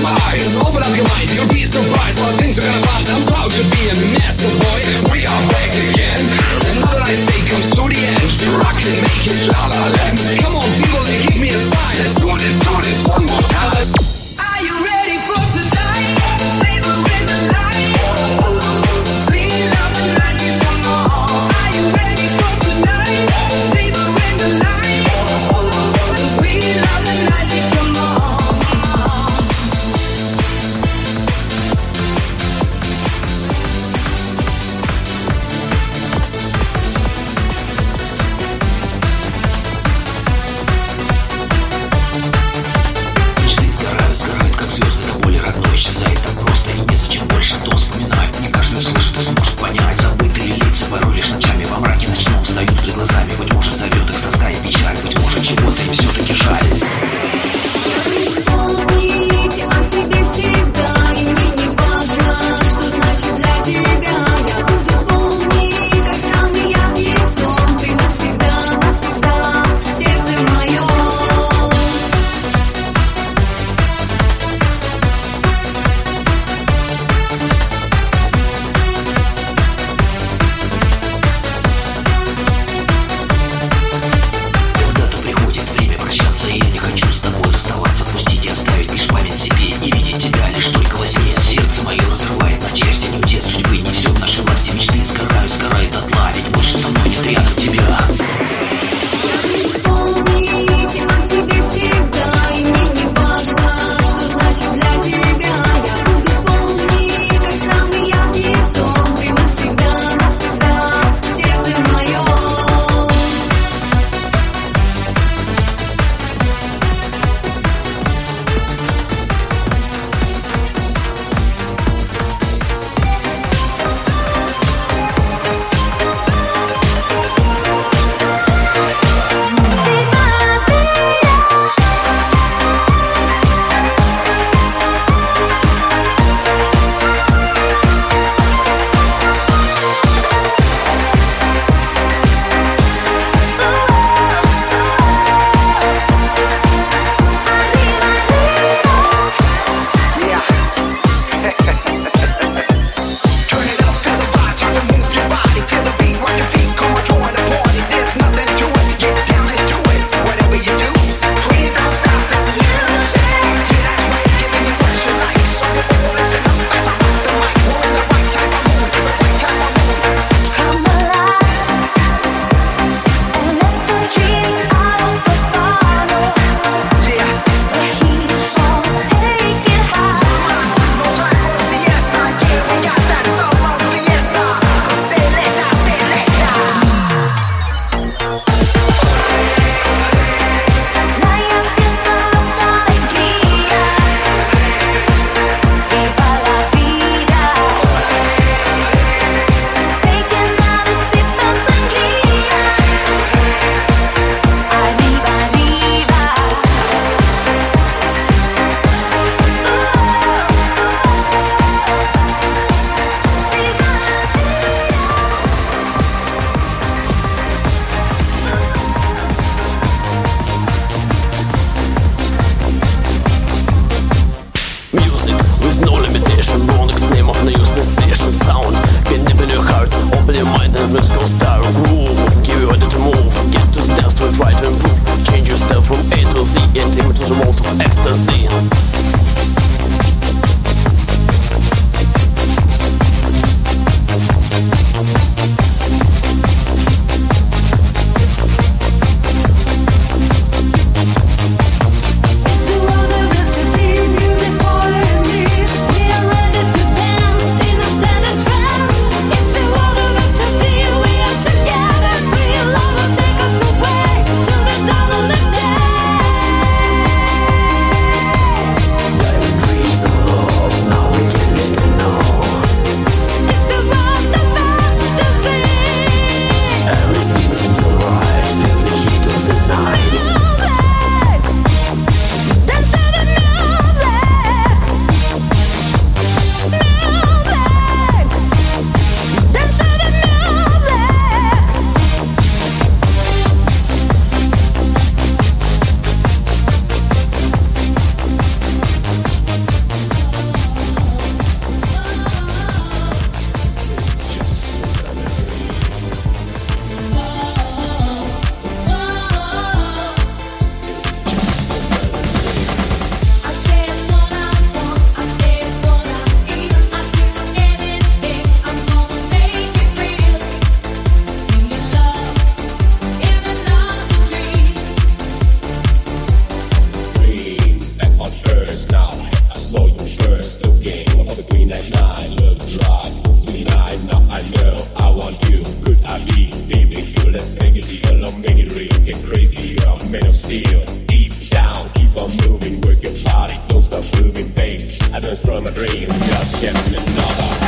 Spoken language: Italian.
eyes, open up your mind, you'll be surprised what things are gonna find. I'm proud to be a master boy, we are back again. Another nice day comes to the end, rock and make it la la land. Come on people, give me a sign, let's do this one more time. Are you ready for tonight? Flavor in the light, we love the night, come on. Are you ready for tonight? Flavor in the light, we love the night, come on. Исчезает так просто и незачем больше то вспоминать. Не каждый услышит и сможет понять. Забытые лица порой лишь ночами во мраке ночном встают перед глазами. Быть может зовет их тоска и печаль, быть может чего-то им все-таки жаль. Помните о тебе всегда, и мне не важно, что значит для тебя. Я буду помнить, как странный яркий сон, ты навсегда, да, сердце мое. that night, love drop. Tonight, now I know I want you. Could I be, baby, you? Let's make it real, make it real. Get crazy, you're made of steel. Deep down, keep on moving, work your body, don't stop moving, babe. I don't from a dream, just getting another.